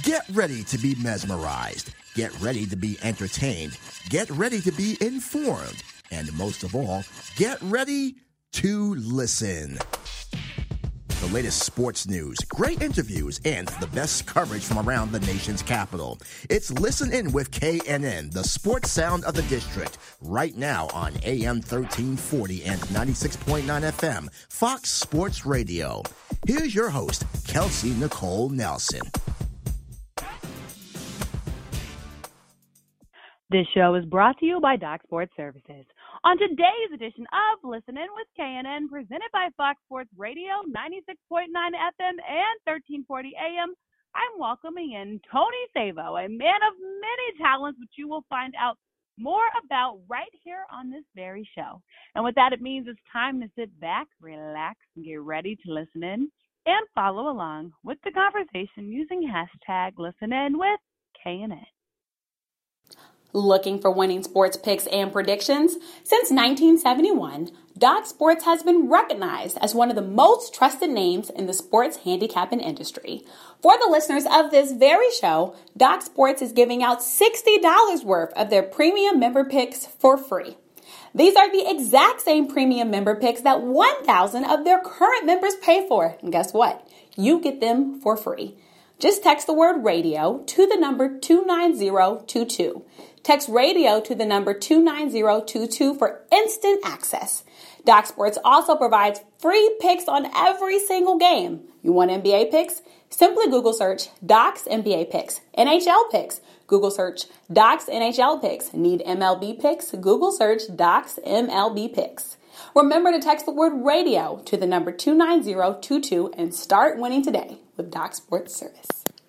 Get ready to be mesmerized. Get ready to be entertained. Get ready to be informed. And most of all, get ready to listen. The latest sports news, great interviews, and the best coverage from around the nation's capital. It's Listen In with KNN, the sports sound of the district, right now on AM 1340 and 96.9 FM, Fox Sports Radio. Here's your host, Kelsey Nicole Nelson. This show is brought to you by Doc Sports Services. On today's edition of Listen In with KNN, presented by Fox Sports Radio, 96.9 FM and 1340 AM, I'm welcoming in Tony Savo, a man of many talents, which you will find out more about right here on this very show. And with that, it means it's time to sit back, relax, and get ready to listen in and follow along with the conversation using hashtag Listen In with KNN. Looking for winning sports picks and predictions? Since 1971, Doc Sports has been recognized as one of the most trusted names in the sports handicapping industry. For the listeners of this very show, Doc Sports is giving out $60 worth of their premium member picks for free. These are the exact same premium member picks that 1,000 of their current members pay for. And guess what? You get them for free. Just text the word radio to the number 29022. Text radio to the number 29022 for instant access. Doc Sports also provides free picks on every single game. You want NBA picks? Simply Google search Doc's NBA picks. NHL picks? Google search Doc's NHL picks. Need MLB picks? Google search Doc's MLB picks. Remember to text the word radio to the number 29022 and start winning today with Doc Sports Service.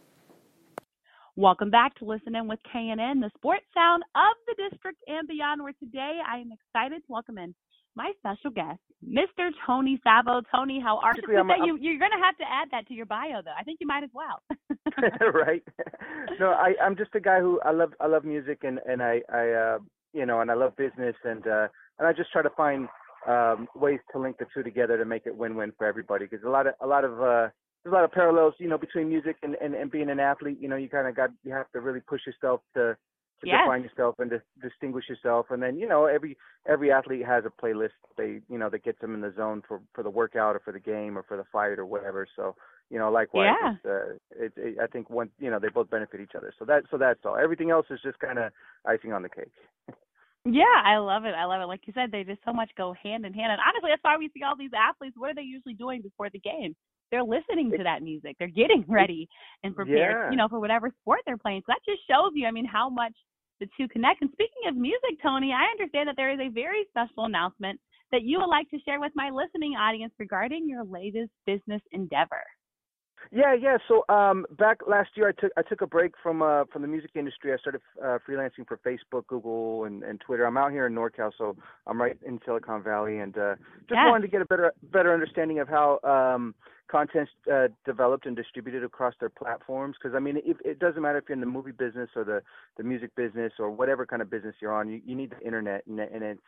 Welcome back to Listen In with KNN, the sports sound of the district and beyond, where today I am excited to welcome in my special guest, Mr. Tony Savo. Tony, how are you? You're going to have to add that to your bio, though. I think you might as well. Right. No, I'm just a guy who I love music and I and I love business and I just try to find ways to link the two together to make it win-win for everybody, because there's a lot of parallels, between music and being an athlete. You have to really push yourself to define yourself and to distinguish yourself. And then, every athlete has a playlist that gets them in the zone for the workout or for the game or for the fight or whatever. So, likewise, I think they both benefit each other. So that's all. Everything else is just kind of icing on the cake. Yeah, I love it. Like you said, they just so much go hand in hand. And honestly, that's why we see all these athletes. What are they usually doing before the game? They're listening to that music. They're getting ready and prepared, for whatever sport they're playing. So that just shows you, how much the two connect. And speaking of music, Tony, I understand that there is a very special announcement that you would like to share with my listening audience regarding your latest business endeavor. Yeah. So back last year, I took a break from the music industry. I started freelancing for Facebook, Google, and Twitter. I'm out here in NorCal, so I'm right in Silicon Valley, and wanted to get a better understanding of how content's developed and distributed across their platforms. Because it doesn't matter if you're in the movie business or the music business or whatever kind of business you're on. You need the internet, and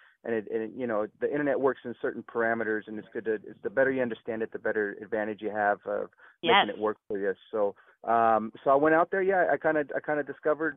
the internet works in certain parameters, and it's the better you understand it, the better advantage you have of making it work for you. So I went out there. Yeah, I kind of discovered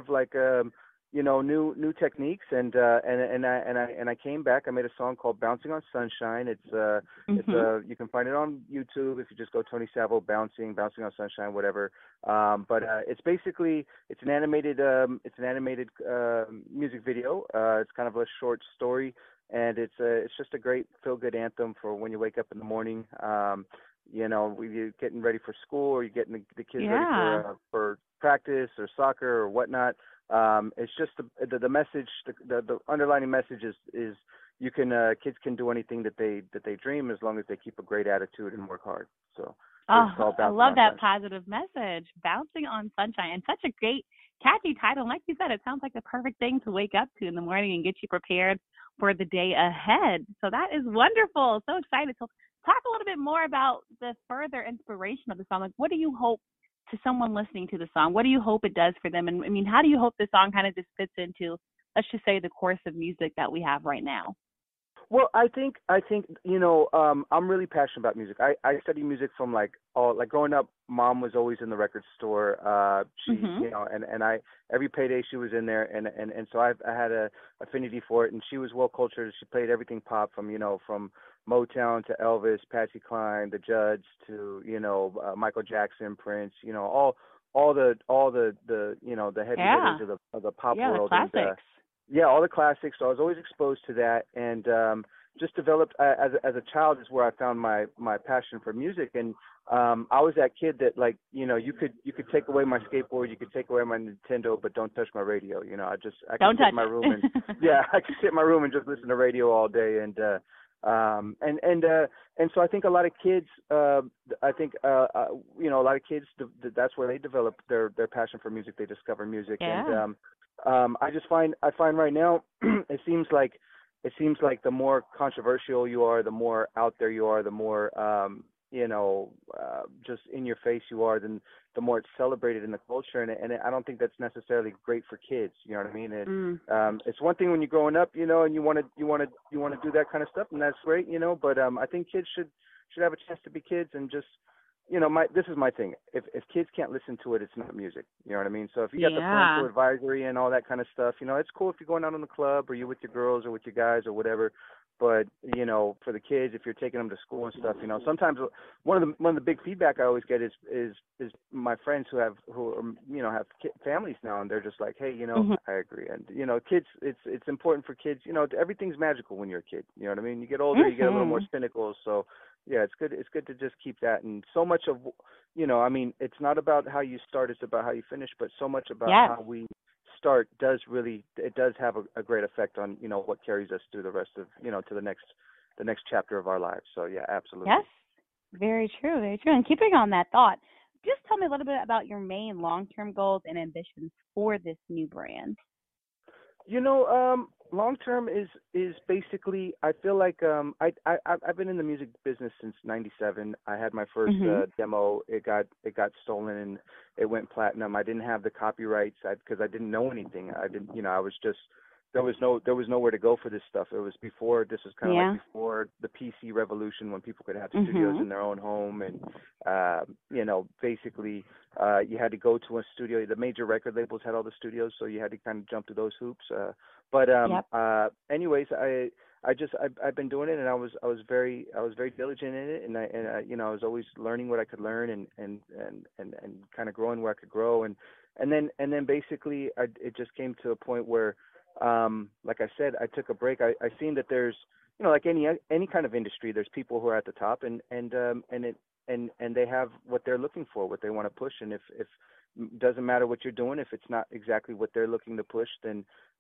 new techniques, and I came back. I made a song called "Bouncing on Sunshine." You can find it on YouTube if you just go Tony Savo Bouncing on Sunshine, whatever. But it's an animated music video. It's kind of a short story, and it's just a great feel good anthem for when you wake up in the morning. You're getting ready for school, or you're getting the kids ready for practice or soccer or whatnot. It's just the message, the underlining message is you can kids can do anything that they dream, as long as they keep a great attitude and work hard. So I love that positive message, Bouncing on Sunshine, and such a great catchy title. And like you said, it sounds like the perfect thing to wake up to in the morning and get you prepared for the day ahead. So that is wonderful. So excited. So talk a little bit more about the further inspiration of the song. Like, what do you hope to someone listening to the song? What do you hope it does for them? And how do you hope the song kind of just fits into, let's just say, the course of music that we have right now? Well, I think I'm really passionate about music. I study music from like growing up. Mom was always in the record store. She Mhm. and I every payday she was in there, and so I had a affinity for it. And she was well cultured. She played everything pop from from Motown to Elvis, Patsy Cline, The Judds to Michael Jackson, Prince. All the the heavy Yeah. hitters of the pop Yeah, the world. And classics. yeah, all the classics. So I was always exposed to that, and just developed as a child is where I found my passion for music. And I was that kid that you could take away my skateboard, you could take away my Nintendo, but don't touch my radio. I could Don't sit touch in my room and it. yeah, I could sit in my room and just listen to radio all day. And so I think a lot of kids, a lot of kids, that's where they develop their passion for music. They discover music. Yeah. And I find right now it seems like the more controversial you are, the more out there you are, the more just in your face you are, then the more it's celebrated in the culture. And I don't think that's necessarily great for kids. You know what I mean? It's one thing when you're growing up, and you want to do that kind of stuff, and that's great, But I think kids should have a chance to be kids and just this is my thing. If kids can't listen to it, it's not music. You know what I mean? So if you got the parental Yeah. advisory and all that kind of stuff, it's cool if you're going out in the club or you're with your girls or with your guys or whatever. But for the kids, if you're taking them to school and stuff, sometimes one of the big feedback I always get is my friends who have families now, and they're just like, hey, Mhm. I agree. And kids, it's important for kids. Everything's magical when you're a kid. You know what I mean? You get older, you get a little more Mhm. cynical. So yeah, it's good. It's good to just keep that. And so much of, it's not about how you start; it's about how you finish. But so much about Yes. how we start does have a great effect on what carries us through the rest of to the next chapter of our lives. So yeah, absolutely. Yes. Very true. Very true. And keeping on that thought, just tell me a little bit about your main long-term goals and ambitions for this new brand. Long term is basically, I feel like I've been in the music business since '97. I had my first Mhm. demo. It got stolen and it went platinum. I didn't have the copyrights because I didn't know anything. I didn't, I was just there was nowhere to go for this stuff. It was before, this was kind of Yeah. like before the PC revolution, when people could have studios Mhm. in their own home. And basically you had to go to a studio. The major record labels had all the studios, so you had to kind of jump through those hoops. Yep. Anyways, I've been doing it, and I was very diligent in it, and I was always learning what I could learn, and kind of growing where I could grow. And then basically it just came to a point where like I said, I took a break. I seen that there's like any kind of industry, there's people who are at the top, and they have what they're looking for, what they want to push. And if doesn't matter what you're doing, if it's not exactly what they're looking to push, then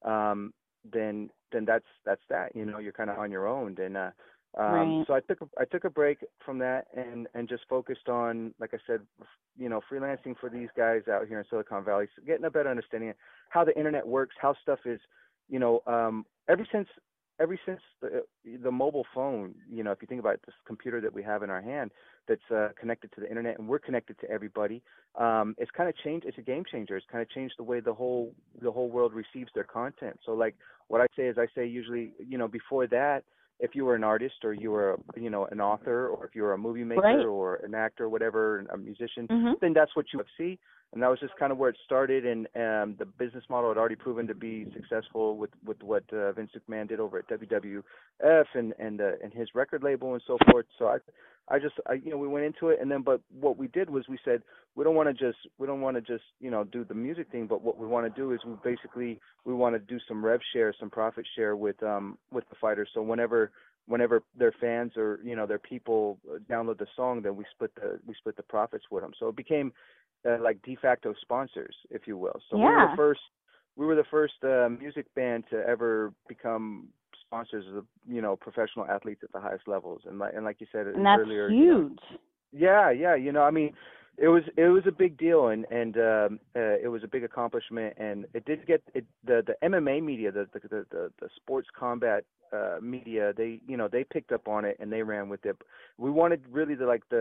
that's that. You're kind of on your own. And Right. so I took a break from that and just focused on, like I said, freelancing for these guys out here in Silicon Valley, so getting a better understanding of how the internet works, how stuff is, ever since the mobile phone, if you think about it, this computer that we have in our hand that's connected to the internet, and we're connected to everybody, it's kind of changed. It's a game changer. It's kind of changed the way the whole world receives their content. So like what I say usually, before that, if you were an artist or you were, an author, or if you were a movie maker Right. or an actor, or whatever, a musician, Mhm. then that's what you would see. And that was just kind of where it started. And the business model had already proven to be successful with what Vince McMahon did over at WWF and his record label and so forth. So we went into it, and then, but what we did was we said, we don't want to just do the music thing, but what we want to do is we want to do some rev share, some profit share with the fighters. So whenever their fans or their people download the song, then we split the profits with them. So it became like de facto sponsors, if you will. So Yeah. we were the first music band to ever become sponsors of professional athletes at the highest levels. And like you said And that's earlier, huge. yeah, I mean, it was a big deal, and it was a big accomplishment, and it did get the MMA media, the sports combat media, they picked up on it and they ran with it. We wanted really the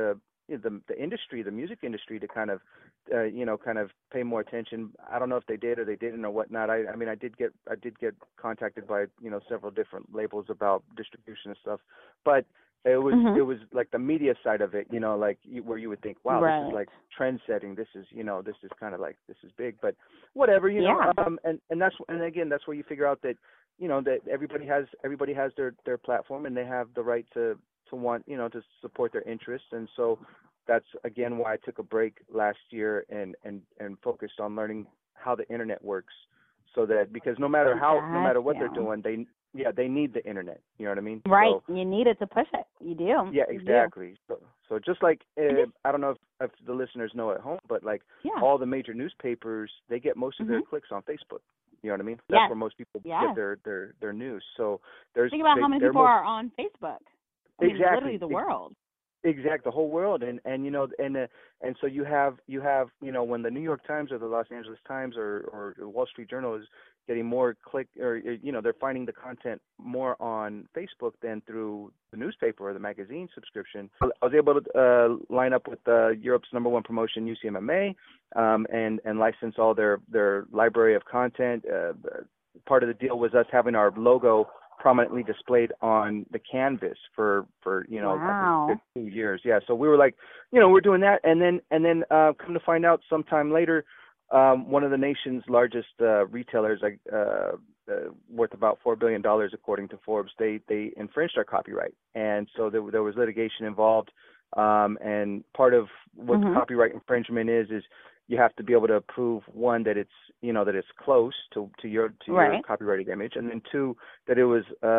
the industry, the music industry, to kind of kind of pay more attention. I don't know if they did or they didn't or whatnot. I mean, I did get contacted by several different labels about distribution and stuff, but it was like the media side of it, like where you would think, wow, this is like trend setting. This is this is kind of like, this is big, but whatever, and that's where you figure out that that everybody has their platform, and they have the right to want to support their interests. And so that's again why I took a break last year and focused on learning how the internet works, so that, because no matter what they're doing, they need the internet. You know what I mean? Right. So, you need it to push it. You do. Yeah, exactly. So just like I don't know if the listeners know at home, but like all the major newspapers, they get most of their clicks on Facebook. You know what I mean? That's where most people get their news. So think about how many people are on Facebook. I mean, exactly. Literally the world. Exactly, the whole world, and so you have when the New York Times or the Los Angeles Times or the Wall Street Journal is getting more click, or they're finding the content more on Facebook than through the newspaper or the magazine subscription. I was able to line up with Europe's #1 promotion, UCMMA, and license all their library of content. Part of the deal was us having our logo prominently displayed on the canvas for wow. I think 2 years. Yeah, so we were like, we're doing that, and then come to find out sometime later, one of the nation's largest retailers, worth about $4 billion according to Forbes, they infringed our copyright, and so there was litigation involved. And part of what the copyright infringement is you have to be able to prove, one, that it's that it's close to your copyrighted image, and then two, that it was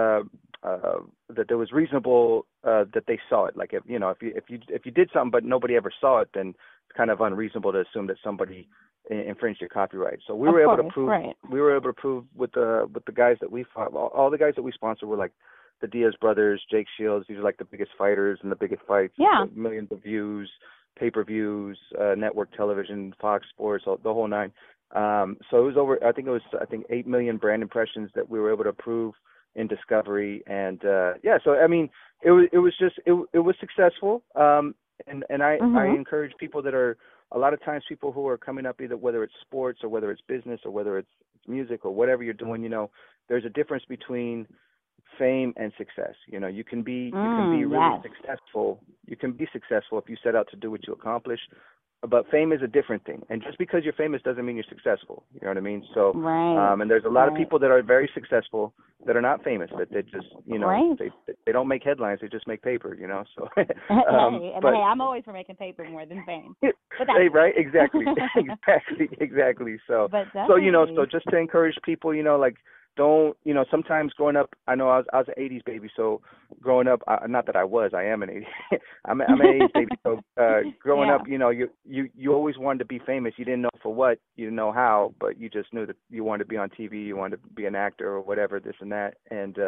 that there was reasonable that they saw it. Like if you did something but nobody ever saw it, then it's kind of unreasonable to assume that somebody infringed your copyright. So we were able to prove. Right. We were able to prove with the guys that we fought. All the guys that we sponsored were like the Diaz brothers, Jake Shields. These are like the biggest fighters and the biggest fights. Yeah. Millions of views, pay-per-views, network television, Fox Sports, the whole nine. So it was over. I think 8 million brand impressions that we were able to prove in Discovery, and So I mean, it was successful. And I encourage people that are, a lot of times people who are coming up, either whether it's sports or whether it's business or whether it's music or whatever you're doing, there's a difference between fame and success. You can be really successful. You can be successful if you set out to do what you accomplish. But fame is a different thing. And just because you're famous doesn't mean you're successful. You know what I mean? So, and there's a lot of people that are very successful that are not famous, that they just, they don't make headlines. They just make paper, So, hey, I'm always for making paper more than fame. Right? Exactly. Exactly. So, so just to encourage people, don't, sometimes growing up, I know I was an 80s baby, so growing up, not that I was, I am an 80s, I'm an 80s baby, so growing up, you always wanted to be famous. You didn't know for what, you didn't know how, but you just knew that you wanted to be on TV, you wanted to be an actor or whatever, this and that,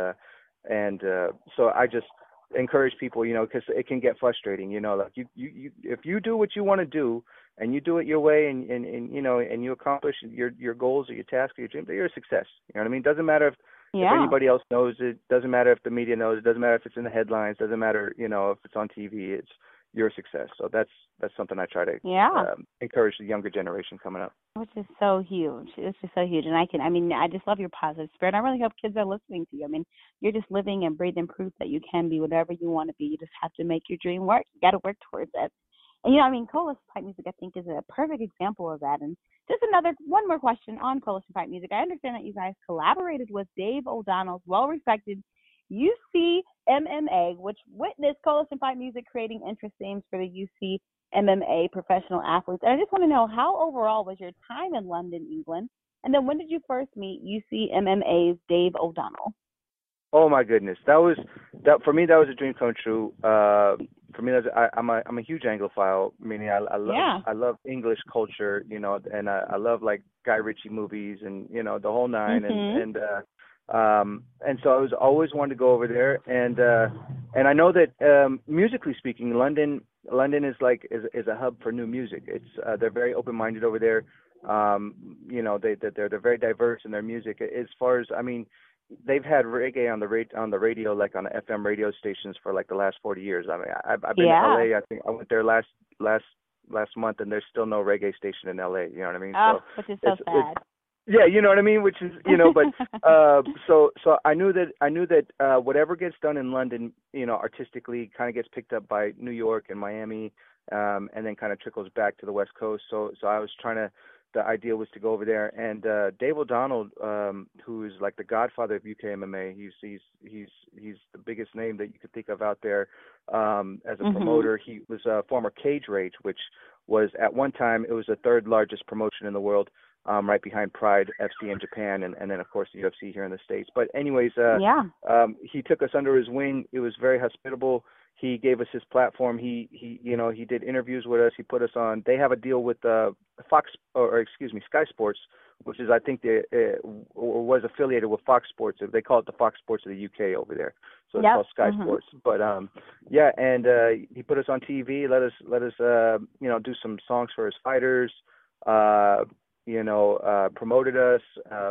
and so I just encourage people, because it can get frustrating, like you if you do what you want to do, and you do it your way, and you accomplish your goals or your tasks or your dreams, you're a success. You know what I mean? Doesn't matter if anybody else knows it. Doesn't matter if the media knows it. Doesn't matter if it's in the headlines. Doesn't matter, if it's on TV. You're a success. So that's something I try to encourage the younger generation coming up. Which is so huge. It's just so huge. And I just love your positive spirit. I really hope kids are listening to you. I mean, you're just living and breathing proof that you can be whatever you want to be. You just have to make your dream work. You got to work towards it. And, Coalition Pipe Music, I think, is a perfect example of that. And just one more question on Coalition Pipe Music. I understand that you guys collaborated with Dave O'Donnell's well-respected UCMMA, which witnessed Coalition Pipe Music creating interest themes for the UCMMA professional athletes. And I just want to know, how overall was your time in London, England? And then when did you first meet UCMMA's Dave O'Donnell? Oh my goodness, that for me, that was a dream come true. For me, I'm a huge Anglophile, meaning I love English culture, and I love like Guy Ritchie movies and the whole nine, and so I was always wanted to go over there, and I know that musically speaking, London is a hub for new music. It's they're very open minded over there. They're very diverse in their music. As far as they've had reggae on the radio, like on the FM radio stations for like the last 40 years. I mean, I've been to LA. I think I went there last month, and there's still no reggae station in LA. You know what I mean? Oh, which is so sad. Yeah, you know what I mean, which is, but so I knew that whatever gets done in London, artistically kind of gets picked up by New York and Miami, and then kind of trickles back to the West Coast. So I was the idea was to go over there, and Dave O'Donnell, who is like the godfather of UK MMA, he's the biggest name that you could think of out there as a promoter. He was a former Cage Rage, which was at one time, it was the third largest promotion in the world. Right behind Pride FC in Japan, and then of course the UFC here in the States. But anyways, he took us under his wing. It was very hospitable. He gave us his platform. He did interviews with us. He put us on. They have a deal with Sky Sports, which is I think was affiliated with Fox Sports. They call it the Fox Sports of the UK over there. So it's called Sky Sports. But he put us on TV. Let us do some songs for his fighters. Promoted us.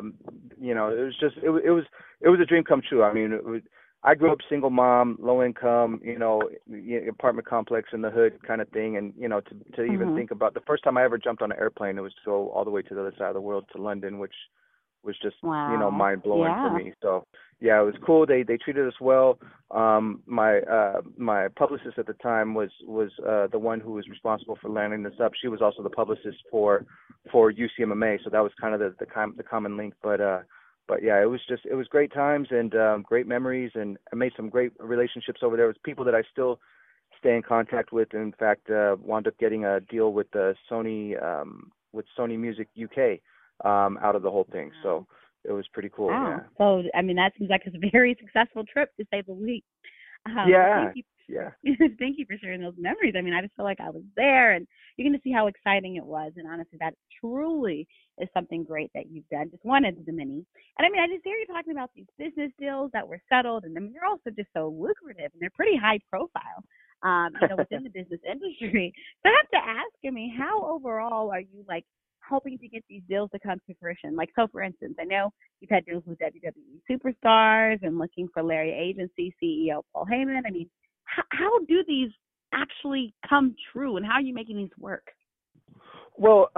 It was a dream come true. I mean, I grew up single mom, low income, apartment complex in the hood kind of thing. And, to even think about the first time I ever jumped on an airplane, it was to go all the way to the other side of the world to London, which was just, mind blowing for me. So, yeah, it was cool. They treated us well. My publicist at the time was the one who was responsible for landing this up. She was also the publicist for UCMMA, so that was kind of the common link. But yeah, it was great times and great memories, and I made some great relationships over there with people that I still stay in contact with. In fact, wound up getting a deal with Sony Music UK out of the whole thing. So it was pretty cool. Wow. Yeah. So, I mean, that seems like it's a very successful trip, to say the least. Yeah. Thank you for sharing those memories. I mean, I just feel like I was there, and you're going to see how exciting it was. And honestly, that truly is something great that you've done. Just one of the many. And I mean, I just hear you talking about these business deals that were settled, and I mean, they're also just so lucrative, and they're pretty high profile, within the business industry. So I have to ask, I mean, how overall are you helping to get these deals to come to fruition? Like, so for instance, I know you've had deals with WWE superstars and looking for Larry Agency CEO Paul Heyman. I mean, how do these actually come true, and how are you making these work? Well,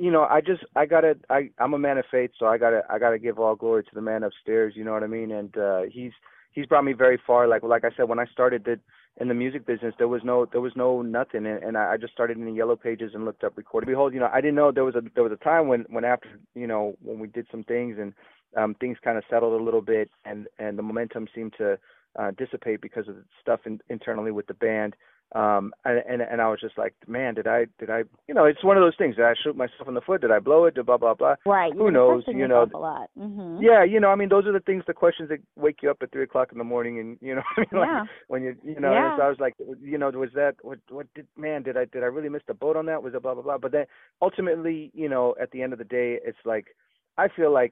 I'm a man of faith, so I gotta give all glory to the man upstairs. You know what I mean? And he's brought me very far. Like I said, when I started in the music business, there was no nothing, and I just started in the yellow pages and looked up Record. Behold, I didn't know there was a time when after when we did some things and things kind of settled a little bit, and the momentum seemed to dissipate because of stuff internally with the band. And I was just like, man, did I it's one of those things. Did I shoot myself in the foot? Did I blow it? Blah blah blah. Right. Who knows? A lot. Yeah, I mean, those are the questions that wake you up at 3:00 in the morning, and when you And so I was like, was that did I really miss the boat on that? Was it blah blah blah? But then ultimately, at the end of the day, it's like I feel like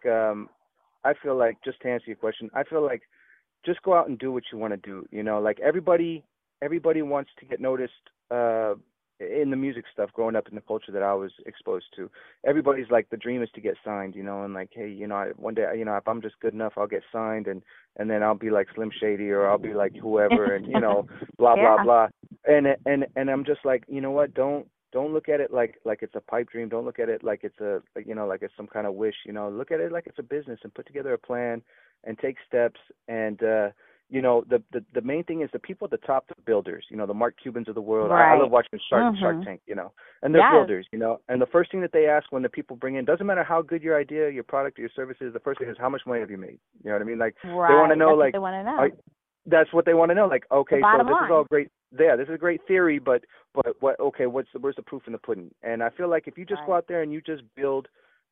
just to answer your question, I feel like just go out and do what you want to do. Like everybody wants to get noticed in the music stuff. Growing up in the culture that I was exposed to, everybody's like, the dream is to get signed, and like, hey, one day, if I'm just good enough, I'll get signed, and then I'll be like Slim Shady, or I'll be like whoever, and blah blah blah. And I'm just like, you know what? Don't look at it like it's a pipe dream. Don't look at it like it's like it's some kind of wish. Look at it like it's a business, and put together a plan and take steps. And the main thing is the people at the top, the builders, the Mark Cubans of the world. Right. I love watching Shark Tank, and they're builders, and the first thing that they ask when the people bring in, doesn't matter how good your idea, your product, or your service is, the first thing is, how much money have you made? You know what I mean? Like, right. They want to know, That's what they want to know. That's what they want to know. Like, okay, so this line. is all great. Yeah, this is a great theory, but where's the proof in the pudding? And I feel like if you just go out there and you just build,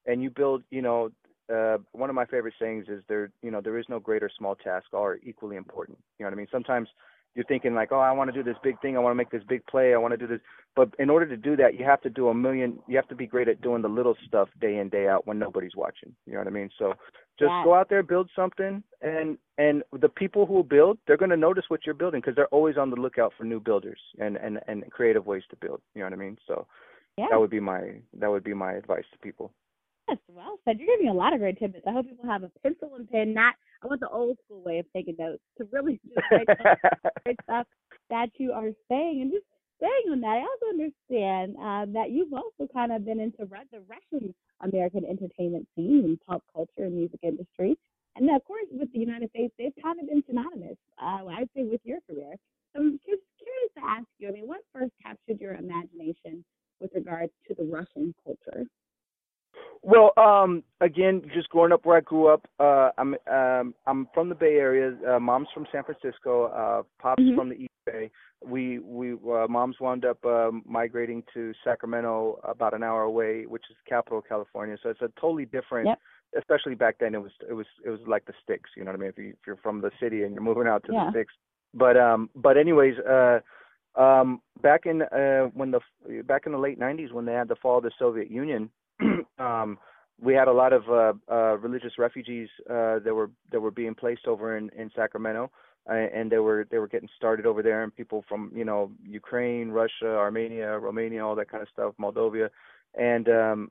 one of my favorite sayings is there is no great or small task, all are equally important. You know what I mean? Sometimes you're thinking like, oh, I want to do this big thing. I want to make this big play. I want to do this. But in order to do that, you have to you have to be great at doing the little stuff day in, day out when nobody's watching. You know what I mean? So just go out there, build something, and the people who will build, they're going to notice what you're building, because they're always on the lookout for new builders and creative ways to build. You know what I mean? So that would be my advice to people. Yes, well said. You're giving a lot of great tidbits. I hope people have a pencil and pen, not I want the old school way of taking notes to really just write down great stuff that you are saying. And just saying on that, I also understand that you've also kind of been into the Russian American entertainment scene and pop culture and music industry. And of course, with the United States, they've kind of been synonymous, I'd say, with your career. So I'm just curious to ask you, I mean, what first captured your imagination with regards to the Russian culture? Well, again, just growing up where I grew up, I'm from the Bay Area. Mom's from San Francisco. Pop's from the East Bay. Mom's wound up migrating to Sacramento, about an hour away, which is the capital of California. So it's a totally different. Yep. Especially back then, it was like the sticks. You know what I mean? If you're from the city and you're moving out to the sticks. But anyways, back in the late '90s when they had the fall of the Soviet Union. We had a lot of religious refugees that were being placed over in Sacramento, and they were getting started over there, and people from Ukraine, Russia, Armenia, Romania, all that kind of stuff, Moldova, and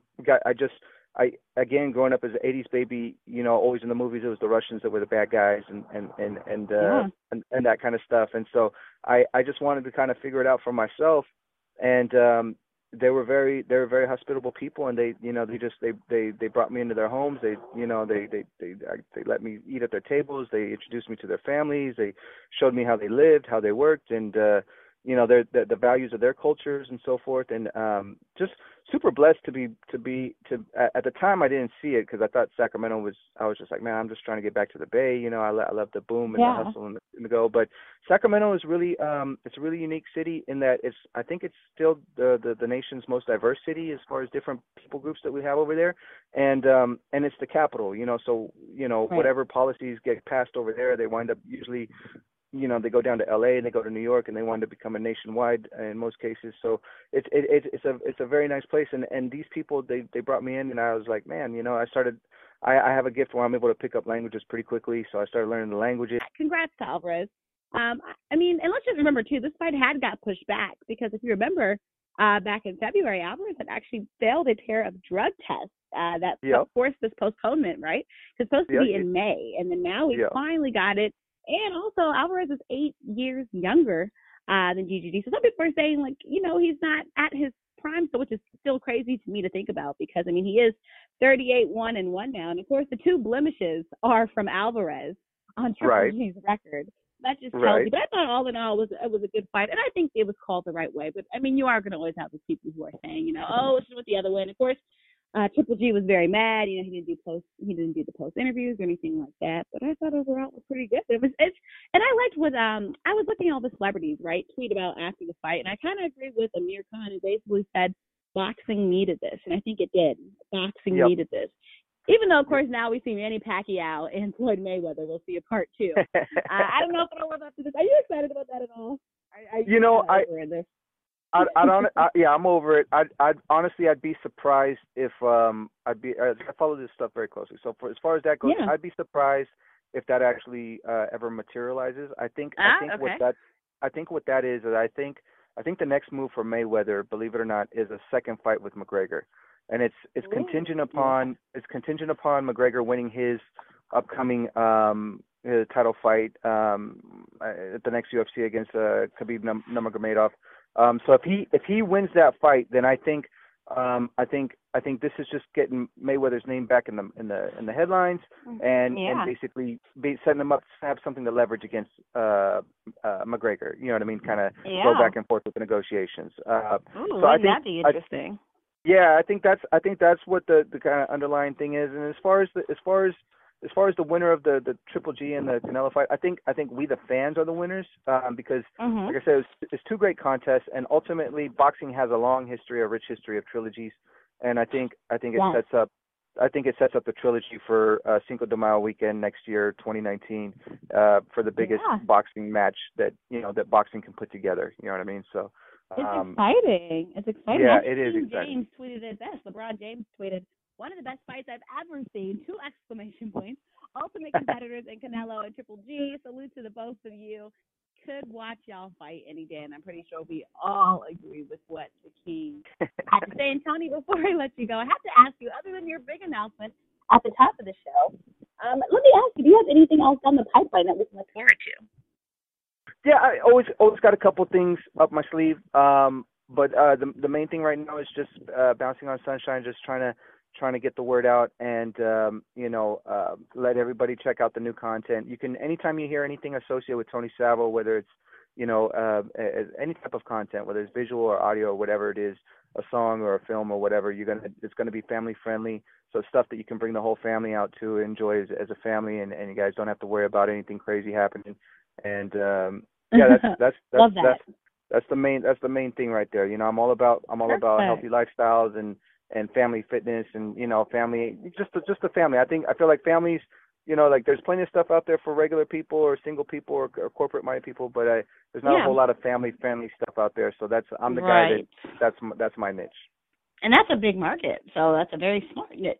again, growing up as an '80s baby, always in the movies it was the Russians that were the bad guys and that kind of stuff, and so I just wanted to kind of figure it out for myself, and they were very hospitable people, and they brought me into their homes. They let me eat at their tables. They introduced me to their families. They showed me how they lived, how they worked, and the values of their cultures and so forth. And just super blessed to be at the time I didn't see it because I thought Sacramento was. I was just like, man, I'm just trying to get back to the Bay. I love the boom and the hustle and the go. But Sacramento is really it's a really unique city in that I think it's still the nation's most diverse city as far as different people groups that we have over there, and it's the capital. So whatever policies get passed over there, they wind up usually. They go down to LA and they go to New York and they wind up becoming nationwide in most cases. So it's a very nice place. And these people, they brought me in and I was like, man, I have a gift where I'm able to pick up languages pretty quickly. So I started learning the languages. Congrats to Alvarez. And let's just remember too, this fight had got pushed back because if you remember, back in February, Alvarez had actually failed a pair of drug tests that forced this postponement, right? It's supposed to be in May. And then now we finally got it. And also, Alvarez is 8 years younger than GGG. So some people are saying, he's not at his prime, so which is still crazy to me to think about because, he is 38-1-1 now. And, of course, the two blemishes are from Alvarez on Triple G's record. That just tells you. But I thought all in all it was a good fight. And I think it was called the right way. But, you are going to always have those people who are saying, it's just with the other way. And, of course, Triple G was very mad. He didn't do the post interviews or anything like that. But I thought overall it was pretty good. And I liked what I was looking at all the celebrities tweet about after the fight, and I kind of agree with Amir Khan, who basically said boxing needed this, and I think it did. Boxing needed this. Even though, of course, now we see Manny Pacquiao and Floyd Mayweather. We'll see a part 2. I don't know if it'll live up to this. Are you excited about that at all? I'm over it. I'd be surprised if I follow this stuff very closely. So as far as that goes, I'd be surprised if that actually ever materializes. I think what that is I think the next move for Mayweather, believe it or not, is a second fight with McGregor, and it's contingent upon McGregor winning his upcoming title fight at the next UFC against Khabib Nurmagomedov. So if he wins that fight, then I think this is just getting Mayweather's name back in the headlines and basically setting him up to have something to leverage against McGregor. You know what I mean? Kind of go back and forth with the negotiations. That'd be interesting. I think that's what the kind of underlying thing is. And as far as the winner of the Triple G and the Canelo fight, I think we the fans are the winners because, like I said, it's two great contests, and ultimately boxing has a long history, a rich history of trilogies, and I think it sets up the trilogy for Cinco de Mayo weekend next year, 2019, for the biggest boxing match that boxing can put together. You know what I mean? So. It's exciting. Yeah, it is exciting. James tweeted it best. LeBron James tweeted, "One of the best fights I've ever seen!" 2 exclamation points. Ultimate competitors in Canelo and Triple G. Salute to the both of you. Could watch y'all fight any day, and I'm pretty sure we all agree with what the king had to say. And Tony, before I let you go, I have to ask you, other than your big announcement at the top of the show, Let me ask you, do you have anything else on the pipeline that we can look forward to? Yeah, I always got a couple things up my sleeve. But the main thing right now is just bouncing on Sunshine, just trying to get the word out and let everybody check out the new content. You can, anytime you hear anything associated with Tony Savo, whether it's any type of content, whether it's visual or audio or whatever it is, a song or a film or whatever, it's gonna be family friendly. So stuff that you can bring the whole family out to enjoy as a family, and you guys don't have to worry about anything crazy happening. And yeah, that's the main thing right there. You know, I'm all about healthy lifestyles and family fitness and family, just the family. I feel like families, like there's plenty of stuff out there for regular people or single people or corporate minded people, but there's not a whole lot of family stuff out there. So I'm the guy that's my niche. And that's a big market, so that's a very smart niche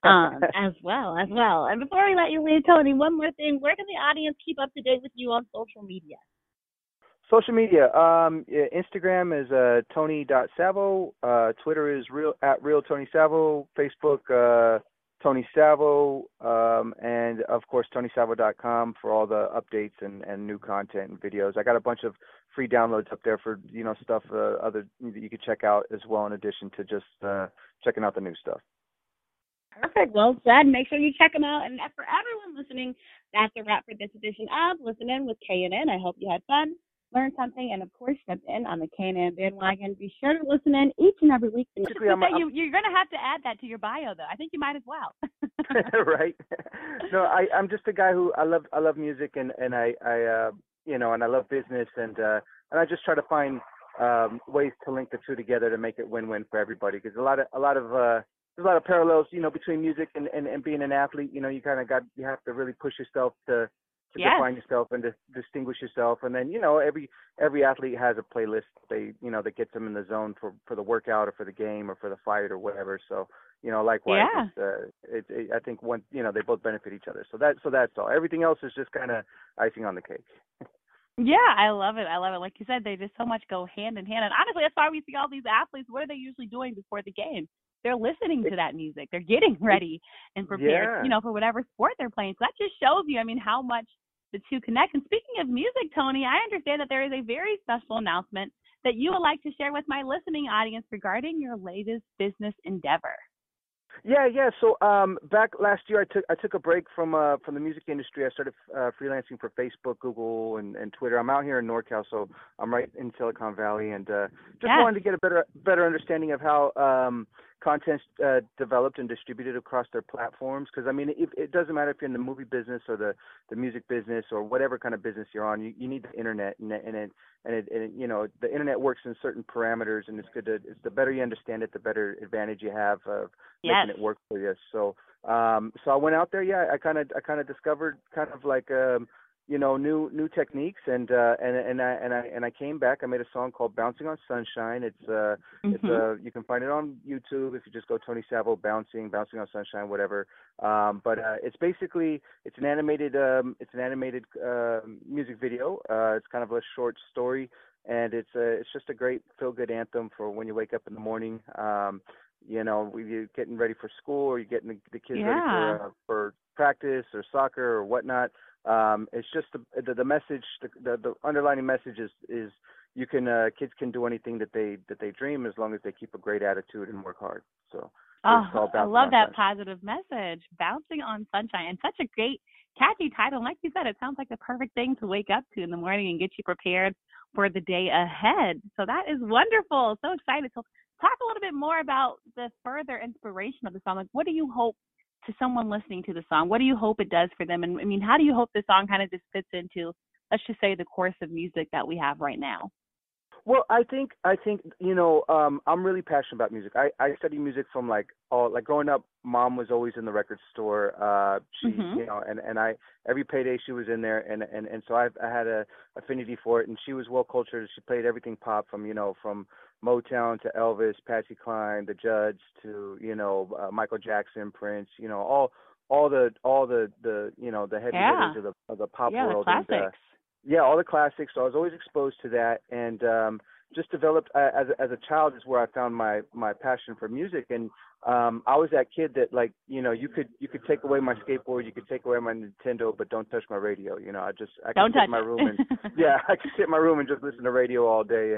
as well. And before we let you leave, Tony, one more thing. Where can the audience keep up to date with you on social media? Social media, Instagram is Tony.Savo, Twitter is real Tony Savo, Facebook Tony Savo, and of course TonySavo.com for all the updates and new content and videos. I got a bunch of free downloads up there for stuff other that you could check out as well, in addition to just checking out the new stuff. Perfect. Well said. Make sure you check them out. And for everyone listening, that's a wrap for this edition of Listen In with K&N. I hope you had fun, learned something, and of course stepped in on the K&N bandwagon. Be sure to listen in each and every week. You're going to have to add that to your bio, though. I think you might as well. Right. No, I'm just a guy who I love music and I and I love business and I just try to find ways to link the two together to make it win-win for everybody, because there's a lot of parallels between music and being an athlete. You have to really push yourself to define yourself and to distinguish yourself. And then, every athlete has a playlist that gets them in the zone for the workout or for the game or for the fight or whatever. So, likewise, I think they both benefit each other. So that's all. Everything else is just kind of icing on the cake. Yeah, I love it. Like you said, they just so much go hand in hand. And honestly, that's why we see all these athletes. What are they usually doing before the game? They're listening to that music. They're getting ready and prepared, for whatever sport they're playing. So that just shows you, how much the two connect. And speaking of music, Tony, I understand that there is a very special announcement that you would like to share with my listening audience regarding your latest business endeavor. Yeah. So back last year, I took a break from the music industry. I started freelancing for Facebook, Google, and Twitter. I'm out here in NorCal, so I'm right in Silicon Valley, and wanted to get a better understanding of how content's developed and distributed across their platforms. Because it doesn't matter if you're in the movie business or the music business or whatever kind of business you're on. You need the internet, and the internet works in certain parameters, and it's the better you understand it, the better advantage you have of making it work for you. So I went out there. Yeah, I kind of discovered kind of like new techniques, and I came back. I made a song called "Bouncing on Sunshine." It's you can find it on YouTube if you just go Tony Savo Bouncing on Sunshine, whatever. But it's an animated music video. It's kind of a short story, and it's just a great feel good anthem for when you wake up in the morning. You're getting ready for school, or you're getting the kids ready for practice or soccer or whatnot. It's just the message, the underlining message is you can kids can do anything that they dream, as long as they keep a great attitude and work hard. So I love that positive message, Bouncing on Sunshine, and such a great catchy title. Like you said, it sounds like the perfect thing to wake up to in the morning and get you prepared for the day ahead. So that is wonderful. So excited. So talk a little bit more about the further inspiration of the song. Like, what do you hope to someone listening to the song? What do you hope it does for them? And how do you hope the song kind of just fits into, let's just say, the course of music that we have right now? Well, I think I'm really passionate about music. I study music from growing up. Mom was always in the record store. She and I every payday she was in there, and so I had a affinity for it. And she was well cultured. She played everything pop from Motown to Elvis, Patsy Cline, The Judds to Michael Jackson, Prince. All the heavy hitters of the pop world. Classics. All the classics. So I was always exposed to that, and just developed as a child is where I found my passion for music. And I was that kid that, like, you could take away my skateboard, you could take away my Nintendo, but don't touch my radio. I could sit in my room and I could sit in my room and just listen to radio all day.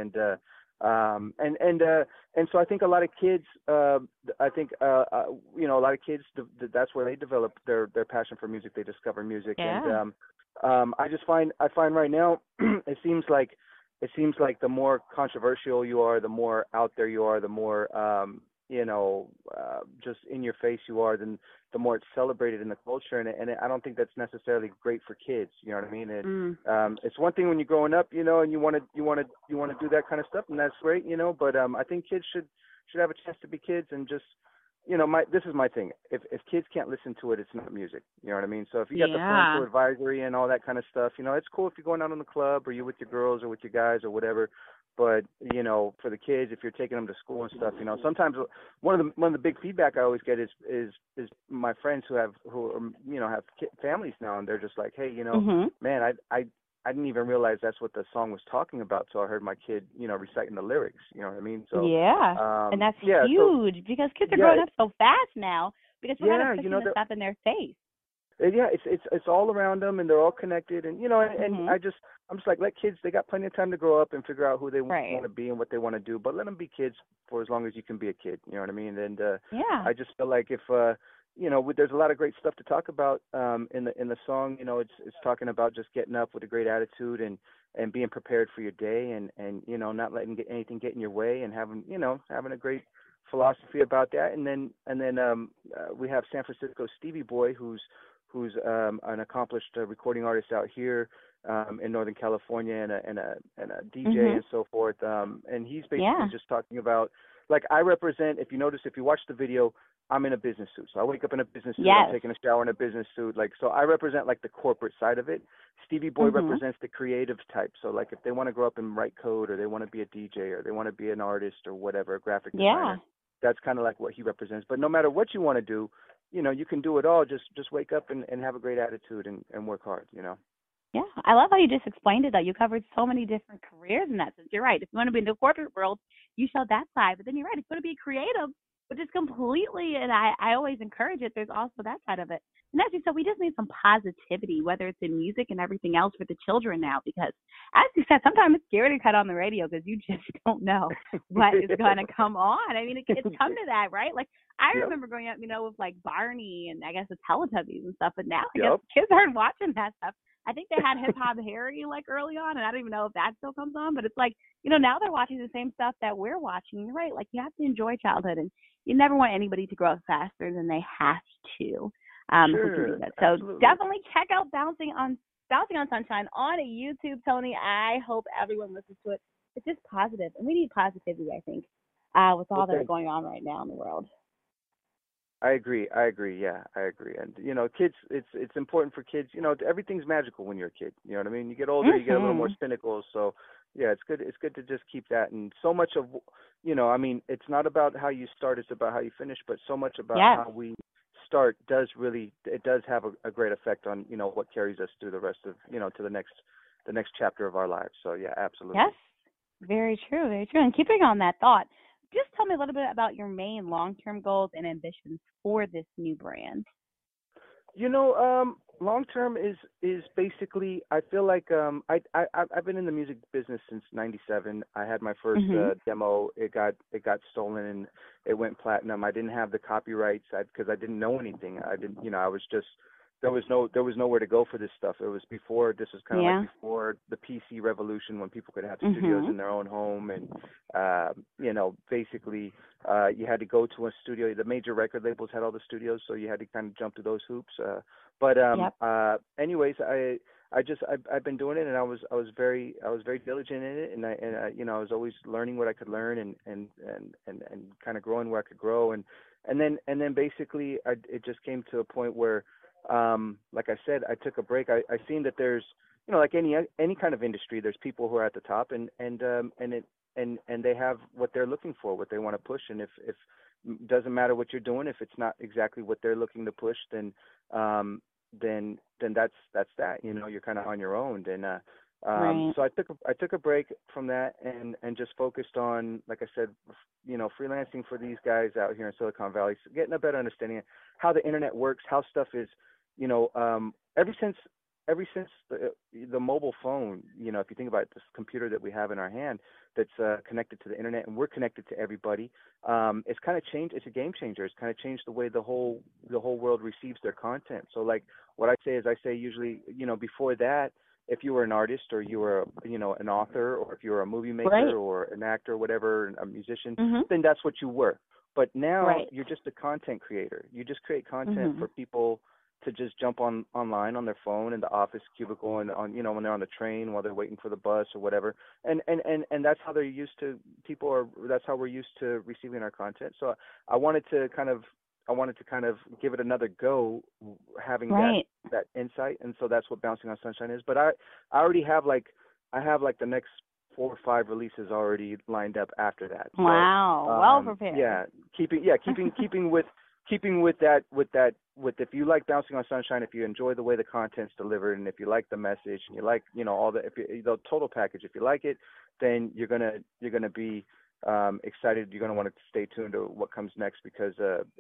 And so I think a lot of kids, a lot of kids, that's where they develop their passion for music. They discover music. Yeah. And I find right now, it seems like the more controversial you are, the more out there you are, the more just in your face you are, then the more it's celebrated in the culture, and I don't think that's necessarily great for kids. You know what I mean? It's one thing when you're growing up, and you want to do that kind of stuff, and that's great, But I think kids should have a chance to be kids and just, this is my thing. If kids can't listen to it, it's not music. You know what I mean? So if you got the parental advisory and all that kind of stuff, it's cool if you're going out in the club or you're with your girls or with your guys or whatever. But for the kids, if you're taking them to school and stuff, sometimes one of the big feedback I always get is my friends who have families now, and they're just like, hey, man, I didn't even realize that's what the song was talking about. So I heard my kid, reciting the lyrics. You know what I mean? So and that's huge because kids are growing up so fast now because we're not pushing this stuff in their face. Yeah, it's all around them, and they're all connected, and I'm just like, let kids. They got plenty of time to grow up and figure out who they want to be and what they want to do. But let them be kids for as long as you can be a kid. You know what I mean? And I just feel like if there's a lot of great stuff to talk about in the song. It's talking about just getting up with a great attitude and being prepared for your day, and not letting anything get in your way, and having a great philosophy about that. And then we have San Francisco Stevie Boy, who's an accomplished recording artist out here in Northern California, and a DJ and so forth. And he's basically just talking about, like, I represent, if you watch the video, I'm in a business suit. So I wake up in a business suit, I'm taking a shower in a business suit. Like, so I represent, like, the corporate side of it. Stevie Boy represents the creative type. So, like, if they want to grow up and write code, or they want to be a DJ, or they want to be an artist or whatever, a graphic designer, that's kind of like what he represents. But no matter what you want to do, you can do it all. Just wake up and have a great attitude and work hard, Yeah, I love how you just explained it, though. You covered so many different careers in that sense. You're right. If you want to be in the corporate world, you show that side. But then you're right. If you want to be creative, which is completely, and I always encourage it, there's also that side of it. And as you said, we just need some positivity, whether it's in music and everything else for the children now, because as you said, sometimes it's scary to cut on the radio because you just don't know what is going to come on. I mean, it's come to that, right? Like, I remember growing up, with like Barney and I guess the Teletubbies and stuff, but now I guess kids aren't watching that stuff. I think they had Hip Hop Harry like early on, and I don't even know if that still comes on, but it's like, now they're watching the same stuff that we're watching. You're right. Like, you have to enjoy childhood, and you never want anybody to grow up faster than they have to. Sure, so absolutely. Definitely check out Bouncing on Sunshine on a YouTube, Tony. I hope everyone listens to it. It's just positive, and we need positivity, I think, with all that's going on right now in the world. I agree. Yeah, I agree. And kids, it's important for kids. Everything's magical when you're a kid. You know what I mean? You get older, you get a little more cynical. So yeah, it's good. It's good to just keep that. And so much of, it's not about how you start; it's about how you finish. But so much about how we start does have a great effect on what carries us through the rest of to the next chapter of our lives. So yeah, absolutely. Yes, very true, very true. And keeping on that thought, just tell me a little bit about your main long-term goals and ambitions for this new brand. Long-term is basically, I feel like I've been in the music business since '97. I had my first demo. It got stolen and it went platinum. I didn't have the copyrights because I didn't know anything. I didn't. I was just there was nowhere to go for this stuff. It was before. This was kind of like before the PC revolution, when people could have studios in their own home, and basically you had to go to a studio. The major record labels had all the studios, so you had to kind of jump through those hoops. Anyways, I've been doing it, and I was very diligent in it, and I was always learning what I could learn, and kind of growing where I could grow, and then basically it just came to a point where, like I said, I took a break. I seen that there's, like any kind of industry, there's people who are at the top, and they have what they're looking for, what they want to push, and if doesn't matter what you're doing, if it's not exactly what they're looking to push, then that's that. You're kind of on your own. Right. So I took a break from that and just focused on, like I said, freelancing for these guys out here in Silicon Valley, so getting a better understanding of how the internet works, how stuff is, ever since the mobile phone, if you think about it, this computer that we have in our hand that's connected to the internet and we're connected to everybody, it's kind of changed. It's a game changer. It's kind of changed the way the whole world receives their content. So like what I say is I say usually, before that, if you were an artist or you were, an author, or if you were a movie maker Right. or an actor, whatever, a musician, Mhm. then that's what you were. But now Right. you're just a content creator. You just create content Mhm. for people to just jump online on their phone in the office cubicle and on, when they're on the train while they're waiting for the bus or whatever. And that's how they're used to that's how we're used to receiving our content. So I wanted to kind of give it another go, having Right. that insight, and so that's what Bouncing on Sunshine is. But I already have the next 4 or 5 releases already lined up after that. So, Wow. Well prepared. Yeah, keeping with that if you like Bouncing on Sunshine, if you enjoy the way the content's delivered, and if you like the message and you like all the total package, if you like it, then you're gonna be excited. You're going to want to stay tuned to what comes next, because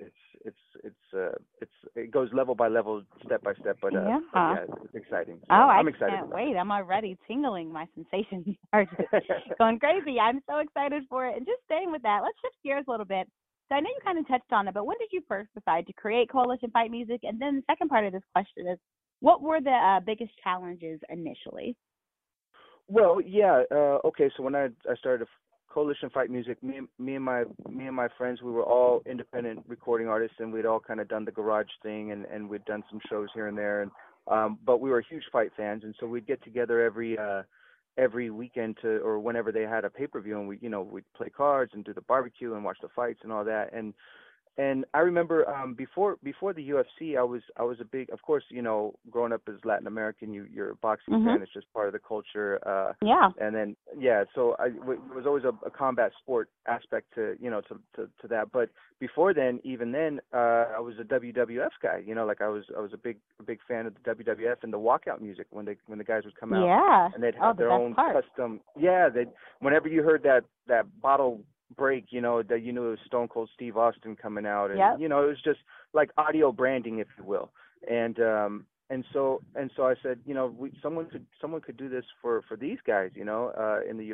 it goes level by level, step by step. But yeah, it's exciting. So I'm excited. Can't wait. I'm already tingling. My sensations are just going crazy. I'm so excited for it. And just staying with that, let's shift gears a little bit. So I know you kind of touched on it, but when did you first decide to create Coalition Fight Music? And then the second part of this question is, what were the biggest challenges initially? Well, yeah. Okay. So when I started Coalition Fight Music, me and my friends, we were all independent recording artists, and we'd all kind of done the garage thing, and we'd done some shows here and there, and but we were huge fight fans, and so we'd get together every weekend or whenever they had a pay-per-view, and we'd play cards and do the barbecue and watch the fights and all that. And I remember before the UFC, I was a big, of course, growing up as Latin American, you're a boxing fan. It's just part of the culture. Yeah. And then so it was always a combat sport aspect to to that. But before then, even then, I was a WWF guy. Like I was a big fan of the WWF and the walkout music when the guys would come out. Yeah. And they'd have their own custom. Yeah. Whenever you heard that bottle break, that it was Stone Cold Steve Austin coming out, and it was just like audio branding, if you will. And so I said, someone could do this for these guys, in the